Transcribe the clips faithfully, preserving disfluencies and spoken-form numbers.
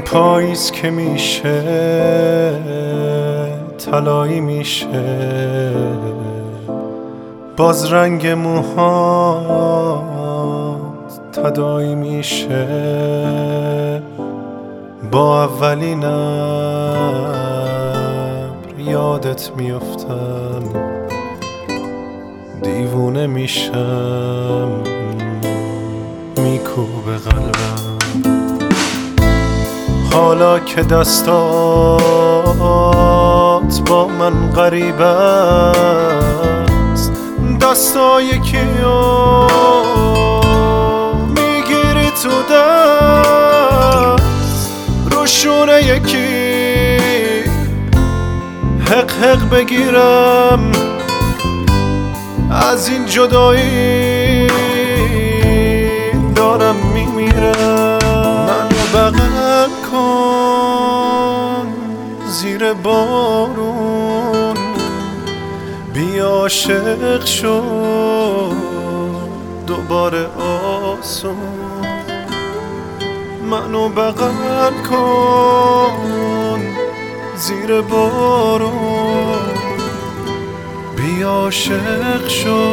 پاییز که میشه طلایی میشه، باز رنگ موهات تداعی میشه. با اولین ابر یادت میافتم، دیوونه میشم میکوبه قلبم. حالا که دستات با من غریب است، دستای کیو میگیری تو دست، روشونه یکی حق حق بگیرم از این جدایی دارم میمیرم. منو بغل کن زیر بارون، بیا عاشق شو دوباره آسون. منو بغل کن زیر بارون، بیا عاشق شو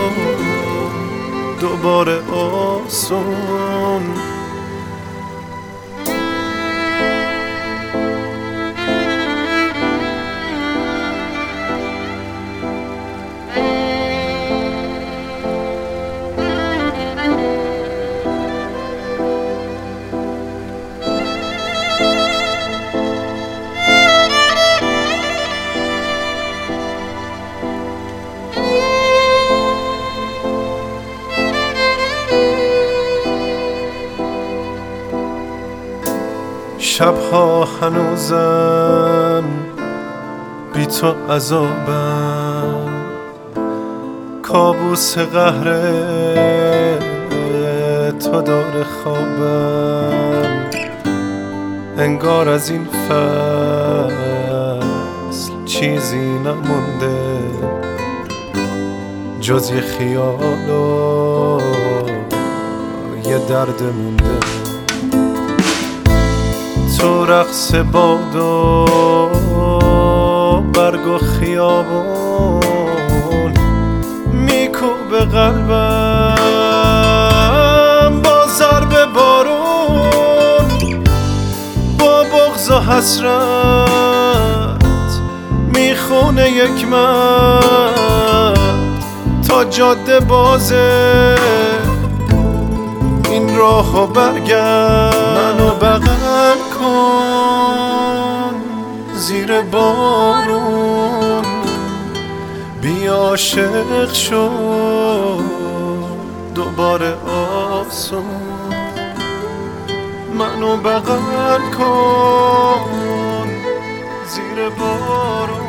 دوباره آسون. شبها هنوزم بی تو عذابم، کابوس قهر تو داره خوابم. انگار از این فصل چیزی نمونده جز یه خیال و یه درد مونده. تو رقص باد و برگ و خیابون میکوبه قلبم با ضرب بارون. با بغض و حسرت میخونه یک مرد تا جاده بازه این راهو برگرد. منو بغل کن زیر بارون، بیا عاشق شو دوباره آسون. منو بغل کن زیر بارون.